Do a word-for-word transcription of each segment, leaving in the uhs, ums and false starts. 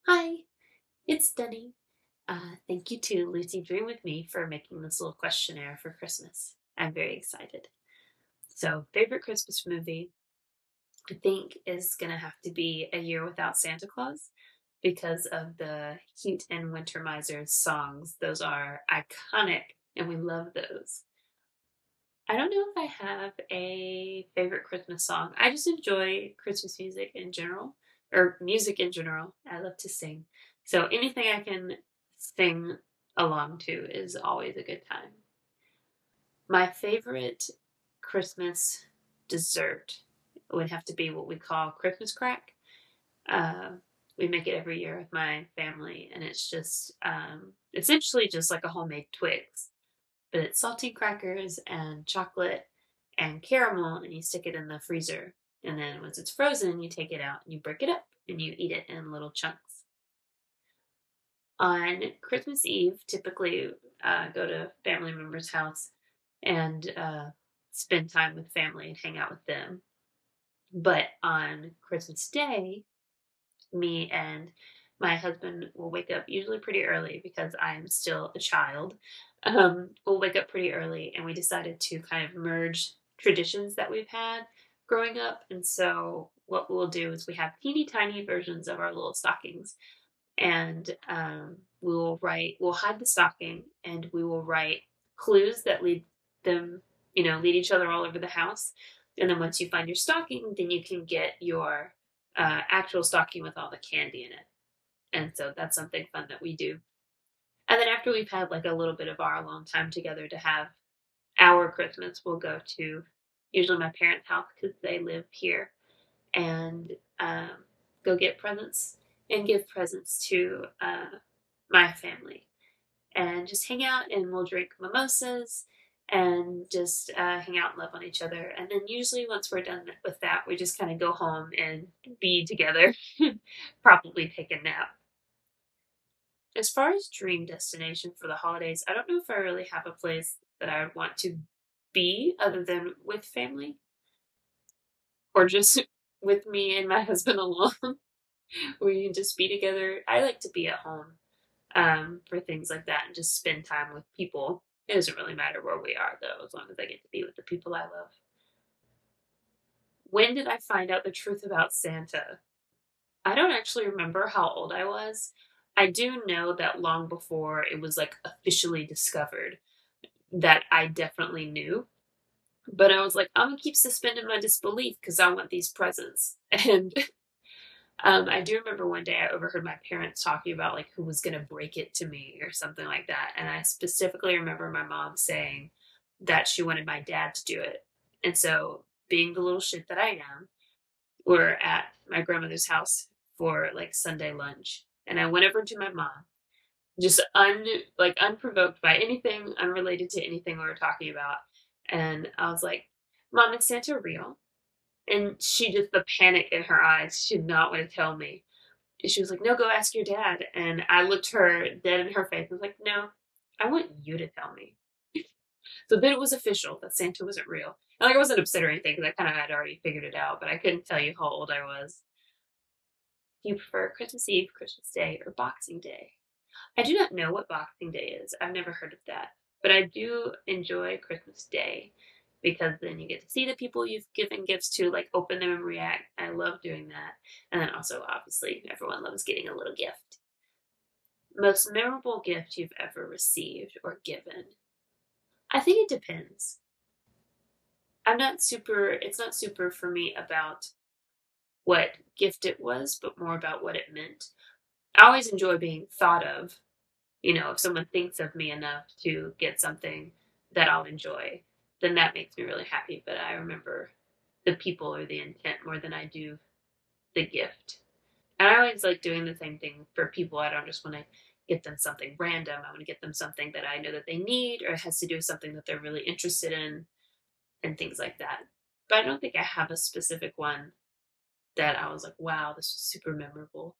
Hi, it's Denny. Uh, thank you to Lucy Dream with me for making this little questionnaire for Christmas. I'm very excited. So, favorite Christmas movie, I think, is going to have to be A Year Without Santa Claus because of the Heat and Winter Misers songs. Those are iconic, and we love those. I don't know if I have a favorite Christmas song. I just enjoy Christmas music in general, or music in general. I love to sing. So anything I can sing along to is always a good time. My favorite Christmas dessert would have to be what we call Christmas crack. Uh, we make it every year with my family, and it's just um, essentially just like a homemade Twix, but it's saltine crackers and chocolate and caramel, and you stick it in the freezer. And then once it's frozen, you take it out and you break it up and you eat it in little chunks. On Christmas Eve, typically uh, go to family members' house and uh, spend time with family and hang out with them. But on Christmas Day, me and my husband will wake up usually pretty early because I'm still a child. Um, we'll wake up pretty early, and we decided to kind of merge traditions that we've had growing up. And so, what we'll do is we have teeny tiny versions of our little stockings, and um, we will write, we'll hide the stocking, and we will write clues that lead them, you know, lead each other all over the house. And then once you find your stocking, then you can get your uh, actual stocking with all the candy in it. And so that's something fun that we do. And then after we've had like a little bit of our alone time together to have our Christmas, we'll go to usually my parents' house because they live here, and um, go get presents and give presents to uh, my family and just hang out, and we'll drink mimosas and just uh, hang out and love on each other. And then usually once we're done with that, we just kind of go home and be together, probably take a nap. As far as dream destination for the holidays, I don't know if I really have a place that I would want to be other than with family or just with me and my husband alone, where you can just be together. I like to be at home um, for things like that and just spend time with people. It doesn't really matter where we are, though, as long as I get to be with the people I love. When did I find out the truth about Santa? I don't actually remember how old I was. I do know that long before it was like officially discovered, that I definitely knew. But I was like, I'm gonna keep suspending my disbelief because I want these presents. And um, I do remember one day I overheard my parents talking about like who was gonna break it to me or something like that. And I specifically remember my mom saying that she wanted my dad to do it. And so, being the little shit that I am, we're at my grandmother's house for like Sunday lunch, and I went over to my mom, just un like unprovoked by anything unrelated to anything we were talking about, and I was like, "Mom, is Santa real?" And she just, the panic in her eyes, she did not want to tell me. And she was like, "No, go ask your dad." And I looked her dead in her face and was like, "No, I want you to tell me." So then it was official that Santa wasn't real. And like I wasn't upset or anything because I kind of had already figured it out, but I couldn't tell you how old I was. Do you prefer Christmas Eve, Christmas Day, or Boxing Day? I do not know what Boxing Day is. I've never heard of that. But I do enjoy Christmas Day because then you get to see the people you've given gifts to, like open them and react. I love doing that. And then also, obviously, everyone loves getting a little gift. Most memorable gift you've ever received or given? I think it depends. I'm not super, it's not super for me about what gift it was, but more about what it meant. I always enjoy being thought of. You know, if someone thinks of me enough to get something that I'll enjoy, then that makes me really happy. But I remember the people or the intent more than I do the gift. And I always like doing the same thing for people. I don't just want to get them something random. I want to get them something that I know that they need or it has to do with something that they're really interested in and things like that. But I don't think I have a specific one that I was like, wow, this was super memorable.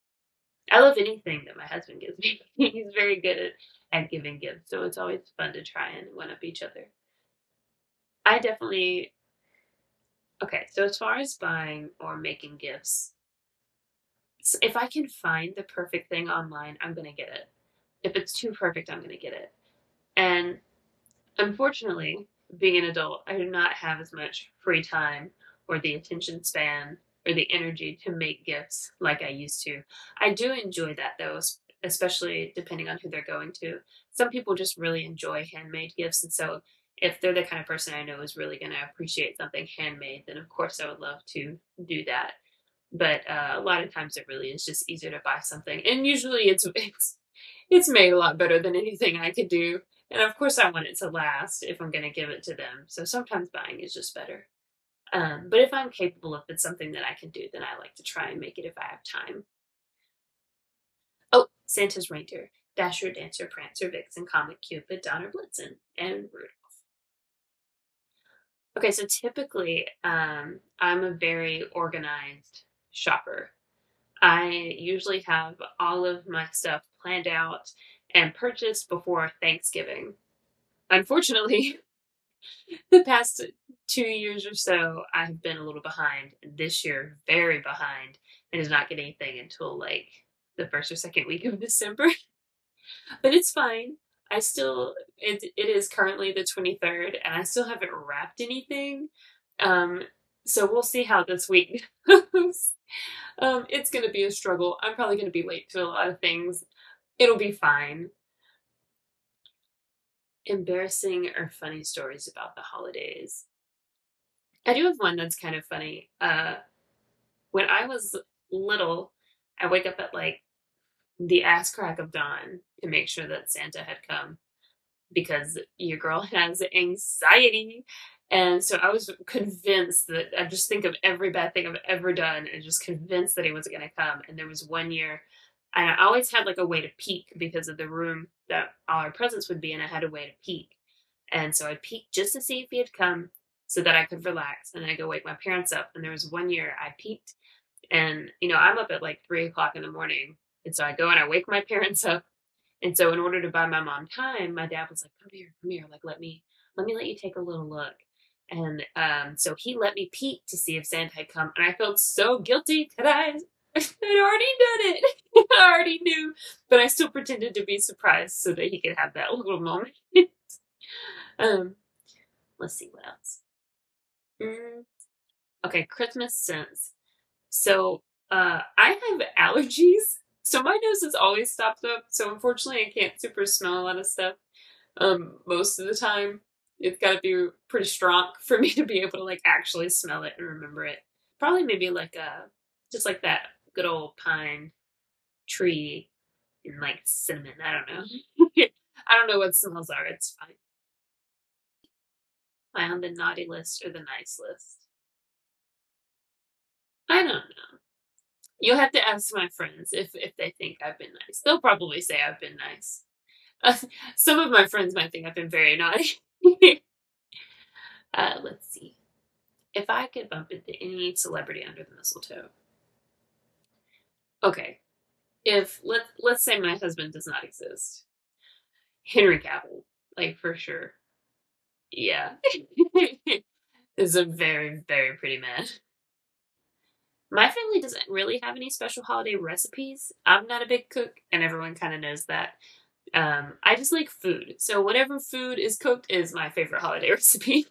I love anything that my husband gives me. He's very good at, at giving gifts, so it's always fun to try and one up each other. I definitely, okay, so as far as buying or making gifts, S if I can find the perfect thing online, I'm gonna get it. If it's too perfect, I'm gonna get it. And unfortunately, being an adult, I do not have as much free time or the attention span or the energy to make gifts like I used to. I do enjoy that though, es- especially depending on who they're going to. Some people just really enjoy handmade gifts, and so if they're the kind of person I know is really going to appreciate something handmade, then of course I would love to do that. But uh, a lot of times it really is just easier to buy something, and usually it's it's it's made a lot better than anything I could do. And of course, I want it to last if I'm going to give it to them. So sometimes buying is just better. Um, but if I'm capable, if it's something that I can do, then I like to try and make it if I have time. Oh, Santa's reindeer: Dasher, Dancer, Prancer, Vixen, Comet, Cupid, Donner, Blitzen, and Rudolph. Okay, so typically, um, I'm a very organized shopper. I usually have all of my stuff planned out and purchased before Thanksgiving. Unfortunately, the past two years or so, I've been a little behind. This year, very behind, and did not get anything until like the first or second week of December. But it's fine. I still it it is currently the twenty-third, and I still haven't wrapped anything. Um, so we'll see how this week goes. Um, it's gonna be a struggle. I'm probably gonna be late to a lot of things. It'll be fine. Embarrassing or funny stories about the holidays. I do have one that's kind of funny. Uh, when I was little, I wake up at like the ass crack of dawn to make sure that Santa had come because your girl has anxiety. And so I was convinced that I just think of every bad thing I've ever done and just convinced that he wasn't going to come. And there was one year, and I always had like a way to peek because of the room that all our presents would be in. I had a way to peek. And so I'd peek just to see if he had come so that I could relax. And then I go wake my parents up. And there was one year I peeked, and, you know, I'm up at like three o'clock in the morning. And so I go and I wake my parents up. And so in order to buy my mom time, my dad was like, come here, come here. Like, let me, let me let you take a little look. And um, so he let me peek to see if Santa had come. And I felt so guilty that I had already done it. I already knew. But I still pretended to be surprised so that he could have that little moment. um, let's see what else. Mm, okay, Christmas scents. So uh, I have allergies, so my nose is always stopped up. So unfortunately, I can't super smell a lot of stuff. Um, most of the time, it's got to be pretty strong for me to be able to like actually smell it and remember it. Probably maybe like a just like that good old pine tree and like cinnamon. I don't know. I don't know what smells are. It's fine. Am I on the naughty list or the nice list? I don't know. You'll have to ask my friends if if they think I've been nice. They'll probably say I've been nice. Uh, some of my friends might think I've been very naughty. uh, let's see. If I could bump into any celebrity under the mistletoe. Okay. If let let's say my husband does not exist. Henry Cavill, like for sure. Yeah. Is a very, very pretty man. My family doesn't really have any special holiday recipes. I'm not a big cook, and everyone kind of knows that. Um, I just like food. So whatever food is cooked is my favorite holiday recipe.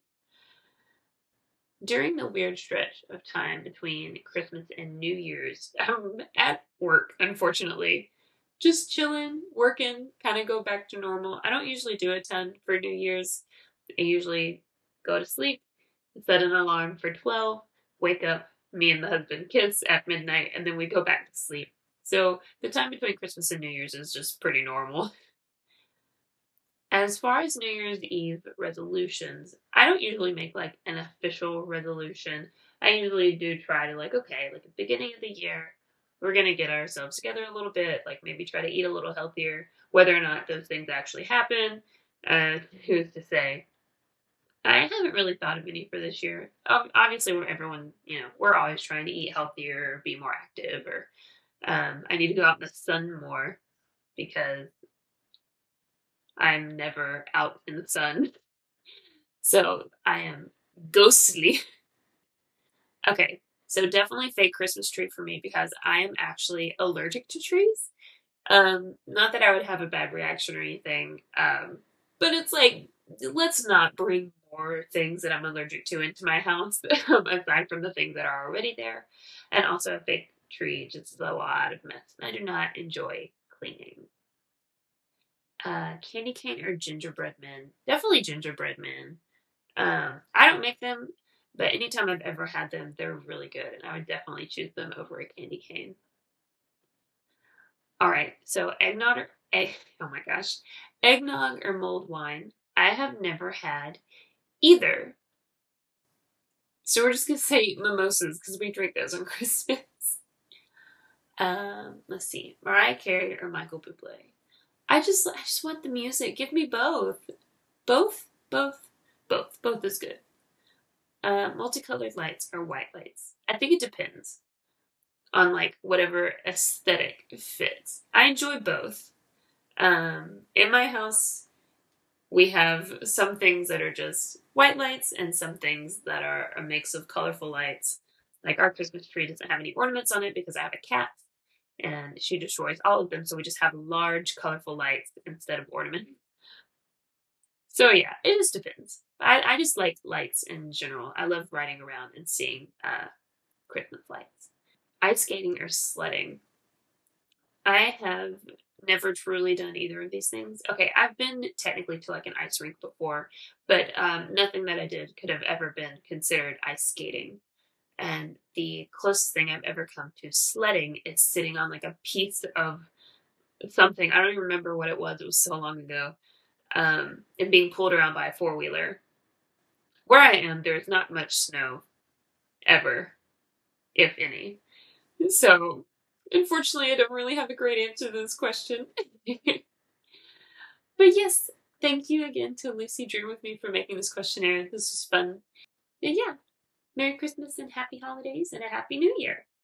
During the weird stretch of time between Christmas and New Year's, I'm at work, unfortunately. Just chilling, working, kind of go back to normal. I don't usually do a ton for New Year's. I usually go to sleep, set an alarm for twelve, wake up, me and the husband kiss at midnight, and then we go back to sleep. So the time between Christmas and New Year's is just pretty normal. As far as New Year's Eve resolutions, I don't usually make like an official resolution. I usually do try to like, okay, like at the beginning of the year, we're gonna get ourselves together a little bit, like maybe try to eat a little healthier. Whether or not those things actually happen, uh, who's to say? I haven't really thought of any for this year. Obviously, we're everyone, you know, we're always trying to eat healthier, be more active, or um, I need to go out in the sun more because I'm never out in the sun. So I am ghostly. Okay. So definitely fake Christmas tree for me because I am actually allergic to trees. Um, not that I would have a bad reaction or anything, um, but it's like, let's not bring more things that I'm allergic to into my house, aside from the things that are already there. And also a fake tree just is a lot of mess. I do not enjoy cleaning. Uh, candy cane or gingerbread men? Definitely gingerbread men. Um, I don't make them, but anytime I've ever had them, they're really good, and I would definitely choose them over a candy cane. All right, so eggnog or egg, oh my gosh, eggnog or mulled wine. I have never had either. So we're just gonna say mimosas because we drink those on Christmas. Um, let's see, Mariah Carey or Michael Bublé. I just, I just want the music. Give me both, both, both, both. Both is good. Uh, multicolored lights or white lights. I think it depends on like whatever aesthetic fits. I enjoy both. Um, in my house, we have some things that are just white lights and some things that are a mix of colorful lights. Like our Christmas tree doesn't have any ornaments on it because I have a cat and she destroys all of them. So we just have large colorful lights instead of ornaments. So yeah, it just depends. I, I just like lights in general. I love riding around and seeing uh, Christmas lights. Ice skating or sledding. I have never truly done either of these things. Okay, I've been technically to like an ice rink before, but um, nothing that I did could have ever been considered ice skating. And the closest thing I've ever come to sledding is sitting on like a piece of something. I don't even remember what it was. It was so long ago. Um, and being pulled around by a four wheeler. Where I am, there's not much snow ever, if any. So, unfortunately, I don't really have a great answer to this question. But yes, thank you again to Lucy Drew with me for making this questionnaire. This was fun. And yeah, Merry Christmas and Happy Holidays and a Happy New Year.